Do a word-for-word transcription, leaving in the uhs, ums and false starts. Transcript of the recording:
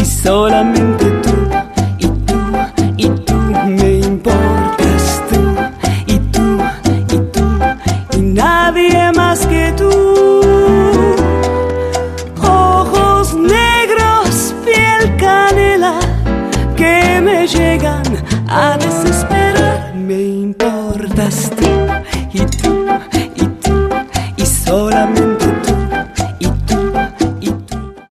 solamente tú, y tú, y tú me importas tú, y tú, y tú, y nadie más que tú. Ojos negros, piel canela, que me llegan a desesperar. Me importas tú, y tú,